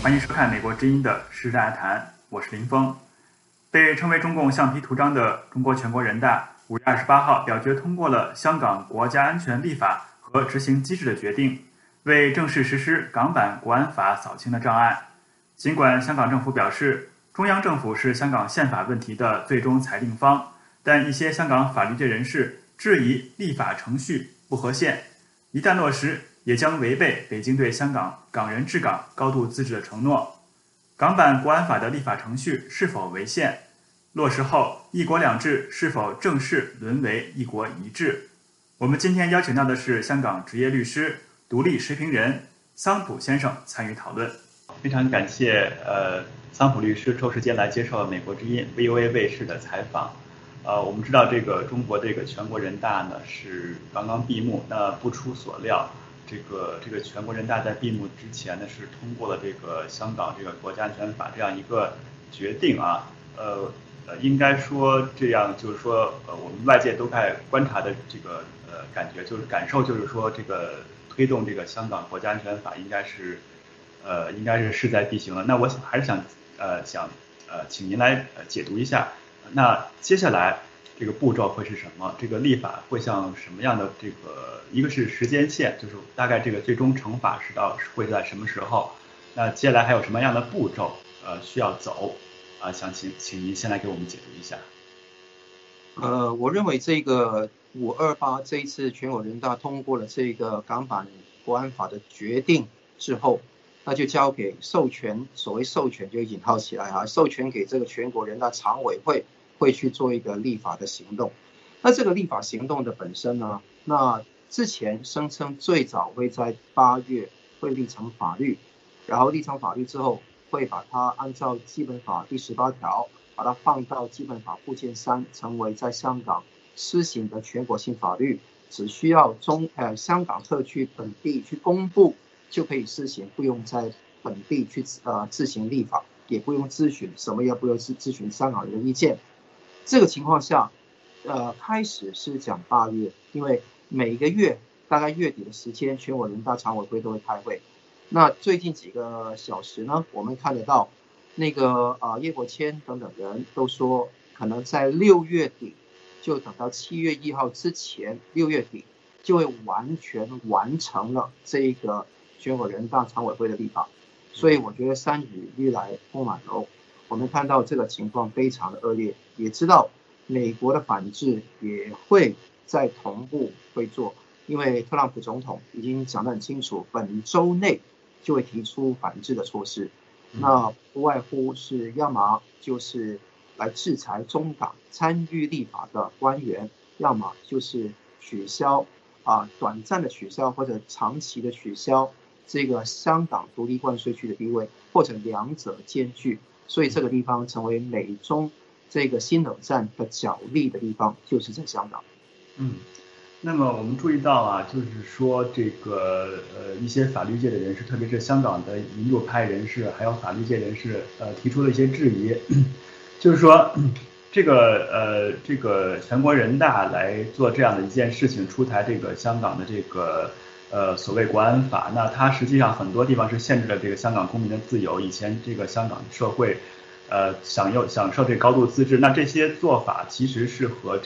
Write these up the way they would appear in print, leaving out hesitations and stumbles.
欢迎收看美国之音的时事大谈，我是林峰。被称为中共橡皮图章的中国全国人大5月28号表决通过了香港国家安全立法和执行机制的决定，为正式实施港版国安法扫清了障碍。尽管香港政府表示中央政府是香港宪法问题的最终裁定方，但一些香港法律界人士质疑立法程序不合宪，一旦落实也将违背北京对香港港人治港、高度自治的承诺。港版国安法的立法程序是否违宪？落实后，一国两制是否正式沦为一国一制？我们今天邀请到的是香港职业律师、独立时评人桑普先生参与讨论。非常感谢桑普律师抽时间来接受美国之音 VOA 卫视的采访。我们知道这个中国这个全国人大呢是刚刚闭幕，那不出所料，这个全国人大在闭幕之前呢是通过了这个香港这个国家安全法这样一个决定啊，应该说这样就是说我们外界都在观察的这个感受就是说这个推动这个香港国家安全法应该是势在必行了。那我还是想请您来解读一下。那接下来这个步骤会是什么？这个立法会像什么样的这个？一个是时间线，就是大概这个最终惩罚会在什么时候？那接下来还有什么样的步骤需要走？想请您先来给我们解读一下。 我认为这个528这一次全国人大通过了这个港版国安法的决定之后，那就交给授权，所谓授权就引号起来啊，授权给这个全国人大常委会去做一个立法的行动。那这个立法行动的本身呢，那之前声称最早会在8月会立成法律，然后立成法律之后会把它按照基本法第18条把它放到基本法附件3，成为在香港施行的全国性法律，只需要香港特区本地去公布就可以施行，不用在本地去自行立法，也不用咨询，什么也不用咨询香港人的意见。这个情况下，开始是讲8月，因为每个月大概月底的时间，全国人大常委会都会开会。那最近几个小时呢，我们看得到那个叶国谦等等人都说，可能在6月底，就等到7月1号之前，6月底就会完全完成了这个全国人大常委会的立法。所以我觉得山雨欲来风满楼，我们看到这个情况非常的恶劣，也知道美国的反制也会在同步会做，因为特朗普总统已经讲得很清楚，本周内就会提出反制的措施。那不外乎是要么就是来制裁中港参与立法的官员，要么就是取消短暂的取消或者长期的取消这个香港独立关税区的地位，或者两者兼具。所以这个地方成为美中这个新冷战的角力的地方，就是在香港。 那么我们注意到啊，就是说这个一些法律界的人士，特别是香港的民主派人士，还有法律界人士提出了一些质疑，就是说这个全国人大来做这样的一件事情，出台这个香港的这个所谓国安法，那它实际上很多地方是限制了这个香港公民的自由。以前这个香港社会享受这个高度自治，那这些做法其实是和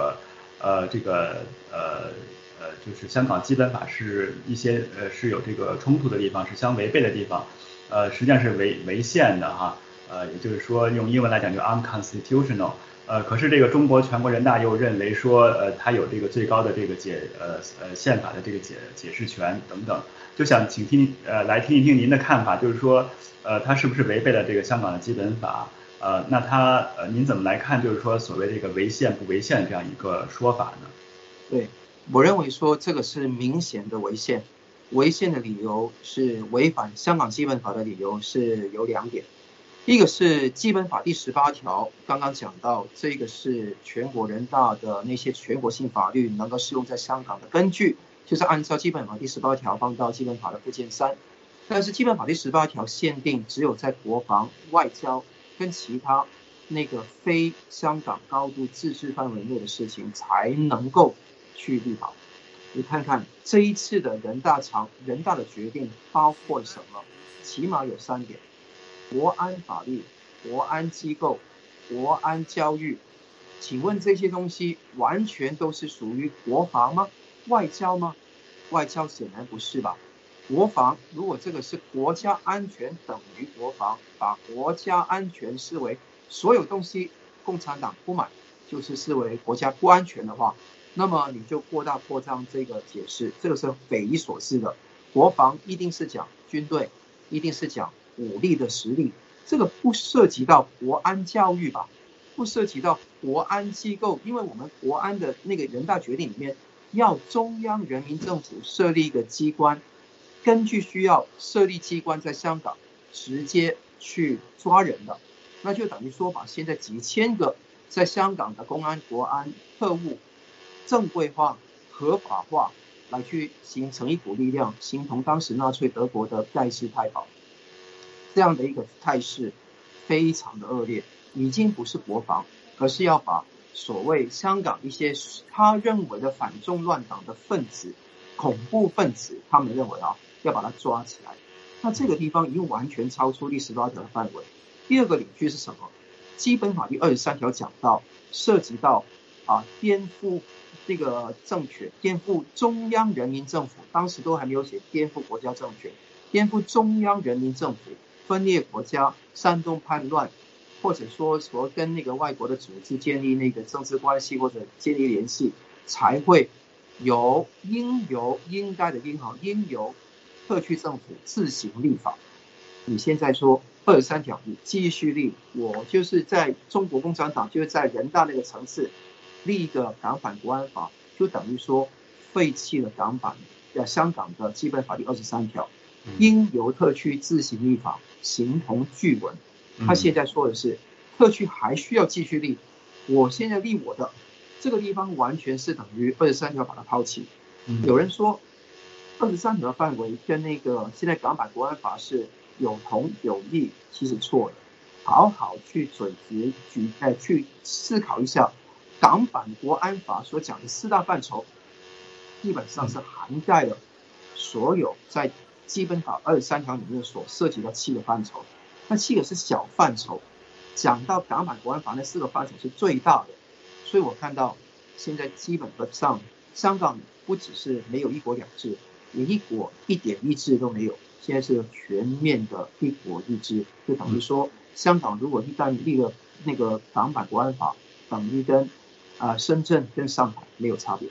就是香港基本法是一些是有这个冲突的地方，是相违背的地方，实际上是违宪的哈，也就是说用英文来讲就 unconstitutional。可是这个中国全国人大又认为说，它有这个最高的这个宪法的这个解释权等等，就想来听一听您的看法，就是说，它是不是违背了这个香港的基本法？那您怎么来看？就是说，所谓这个违宪不违宪这样一个说法呢？ 对，我认为说这个是明显的违宪，违宪的理由是违反香港基本法的理由是有2点。一个是基本法第18条，刚刚讲到这个是全国人大的那些全国性法律能够适用在香港的根据，就是按照基本法第18条放到基本法的附件3。但是基本法第18条限定只有在国防、外交跟其他那个非香港高度自治范围内的事情才能够去立法。你看看这一次的人大的决定包括了什么？起码有3点。 国安法律、国安机构、国安教育，请问这些东西完全都是属于国防吗？外交吗？外交显然不是吧。国防如果这个是国家安全等于国防，把国家安全视为所有东西共产党不买就是视为国家不安全的话，那么你就过大扩张这个解释，这个是匪夷所思的。国防一定是讲军队，一定是讲武力的实力，这个不涉及到国安教育吧，不涉及到国安机构，因为我们国安的那个人大决定里面要中央人民政府设立一个机关，根据需要设立机关在香港直接去抓人的，那就等于说把现在几千个在香港的公安、国安、特务正规化、合法化，来去形成一股力量，形同当时纳粹德国的盖世太保，这样的一个态势非常的恶劣，已经不是国防，而是要把所谓香港一些他认为的反中乱港的分子、恐怖分子，他们认为要把他抓起来。那这个地方已经完全超出第18条的范围。第二个领域是什么？基本法第23条讲到，涉及到颠覆这个政权，颠覆中央人民政府，当时都还没有写颠覆国家政权，颠覆中央人民政府，分裂国家，煽动叛乱，或者说跟那个外国的组织建立那个政治关系或者建立联系，才会应该的应由特区政府自行立法。你现在说23条你继续立，我就是在中国共产党就是在人大那个层次立一个港版国安法，就等于说废弃了香港的基本法第23条，应由特区自行立法，形同具文。他现在说的是特区还需要继续立，我现在立我的，这个地方完全是等于23条把它抛弃。有人说23条的范围跟那个现在港版国安法是有同有异，其实错了。好好去去思考一下，港版国安法所讲的4大范畴，基本上是涵盖了所有在基本法23条里面所涉及的7个范畴。那7个是小范畴，讲到港版国安法那4个范畴是最大的。所以我看到现在基本上香港不只是没有一国两制，连一点一制都没有，现在是全面的一国一制，就等于说香港如果一旦立了那个港版国安法，等于跟深圳跟上海没有差别。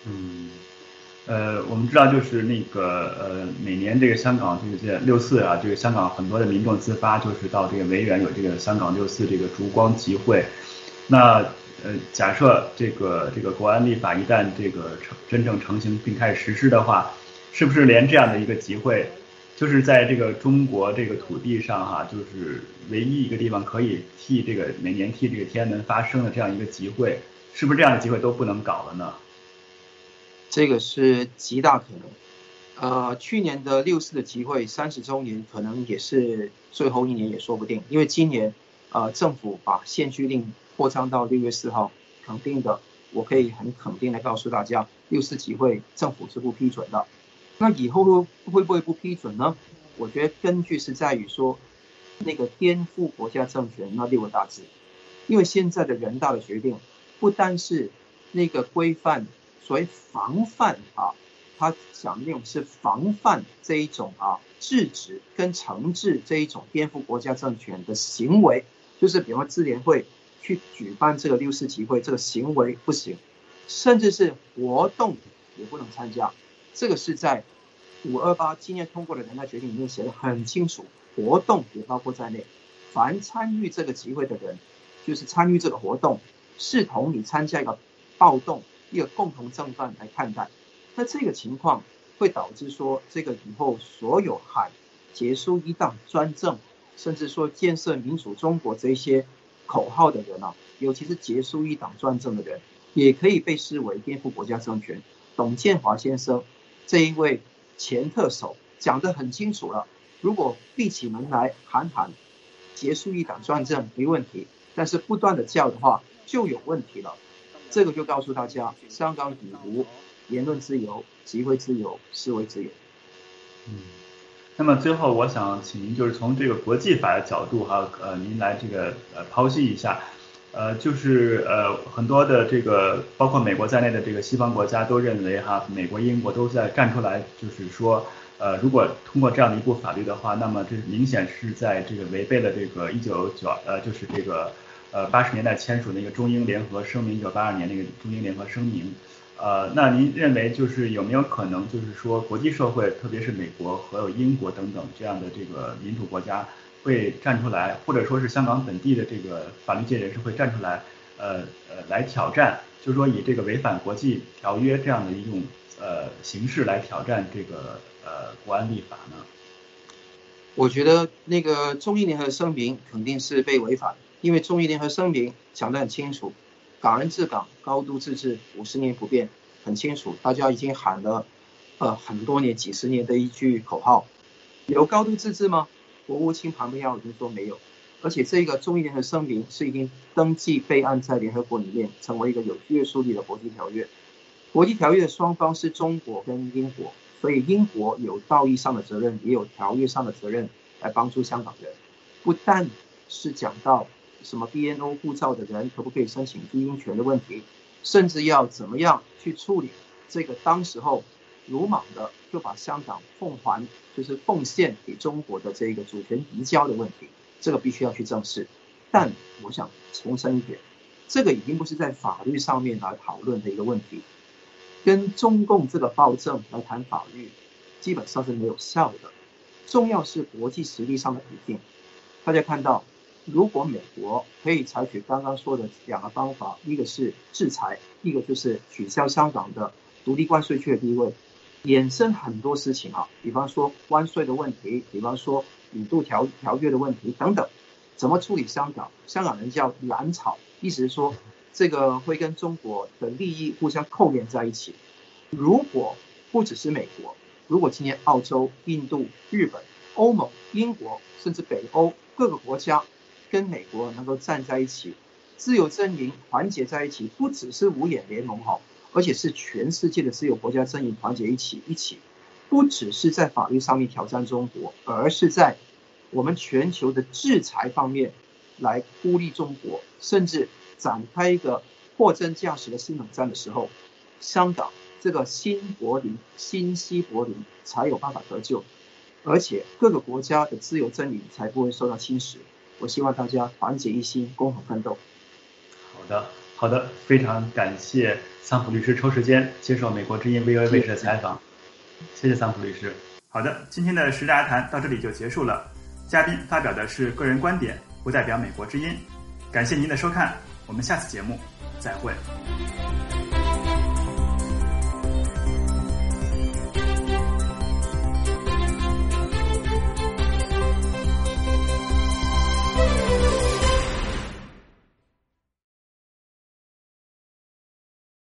我们知道就是那个每年这个香港这个6·4啊，这个香港很多的民众自发就是到这个维园有这个香港6·4这个烛光集会。那假设这个国安立法一旦这个真正成型并开始实施的话，是不是连这样的一个集会，就是在这个中国这个土地上哈，就是唯一一个地方可以每年替这个天安门发声的这样一个集会，是不是这样的集会都不能搞了呢？ 这个是极大可能。去年的6·4的集会30周年可能也是最后一年也说不定，因为今年政府把限聚令扩张到6月4号，肯定的，我可以很肯定的告诉大家，6·4集会政府是不批准的。那以后会不会不批准呢？我觉得根据是在于说那个颠覆国家政权那6个大字，因为现在的人大的决定不单是那个规范所谓防范他讲的内容是防范这一种制止跟惩治这一种颠覆国家政权的行为，就是比方支联会去举办这个6·4集会，这个行为不行，甚至是活动也不能参加。这个是在528今年通过的人大决定里面写得很清楚，活动也包括在内。凡参与这个集会的人，就是参与这个活动，视同你参加一个暴动，一个共同正犯来看待。那这个情况会导致说，这个以后所有喊结束一党专政，甚至说建设民主中国这些口号的人尤其是结束一党专政的人，也可以被视为颠覆国家政权。董建华先生这一位前特首讲得很清楚了，如果闭起门来喊结束一党专政没问题，但是不断的叫的话就有问题了。这个就告诉大家，香港已无言论自由、集会自由、示威自由。 那么最后我想请您就是从这个国际法的角度哈，您来这个剖析一下，就是很多的这个包括美国在内的这个西方国家都认为哈，美国、英国都在站出来，就是说如果通过这样的一部法律的话，那么这明显是在这个违背了这个就是这个80年代签署那个中英联合声明，1982年那个中英联合声明。那您认为就是有没有可能，就是说国际社会，特别是美国和有英国等等这样的这个民主国家会站出来，或者说是香港本地的这个法律界人士会站出来，来挑战，就是说以这个违反国际条约这样的一种形式来挑战这个国安立法呢？ 我觉得那个中英联合声明肯定是被违反，因为中英联合声明讲得很清楚。港人治港，高度自治，50年不变，很清楚，大家已经喊了很多年、几十年的一句口号。有高度自治吗？国务卿庞培奥已经说没有，而且这个中英联合声明是已经登记备案在联合国里面，成为一个有约束力的国际条约。国际条约的双方是中国跟英国，所以英国有道义上的责任，也有条约上的责任来帮助香港人，不但是讲到什么 BNO 护照的人可不可以申请居英权的问题，甚至要怎么样去处理这个当时候鲁莽的就把香港就是奉献给中国的这个主权移交的问题，这个必须要去正视。但我想重申一点，这个已经不是在法律上面来讨论的一个问题，跟中共这个暴政来谈法律基本上是没有效的。重要是国际实力上的途径。大家看到，如果美国可以采取刚刚说的2个方法，一个是制裁，一个就是取消香港的独立关税区的地位，衍生很多事情啊，比方说关税的问题，比方说引渡条约的问题等等，怎么处理香港？香港人叫蓝草，意思是说这个会跟中国的利益互相扣连在一起。如果不只是美国，如果今天澳洲、印度、日本、欧盟、英国甚至北欧各个国家跟美国能够站在一起，自由阵营团结在一起，不只是五眼联盟而且是全世界的自由国家阵营团结一起，不只是在法律上面挑战中国，而是在我们全球的制裁方面来孤立中国，甚至展开一个货真价实的新冷战的时候，香港这个新西柏林才有办法得救，而且各个国家的自由阵营才不会受到侵蚀。我希望大家团结一心，共同奋斗。 好的，非常感谢桑普律师抽时间接受美国之音 VOA 卫视的采访，谢谢桑普律师。好的，今天的时大家谈到这里就结束了，嘉宾发表的是个人观点，不代表美国之音。感谢您的收看，我们下次节目再会。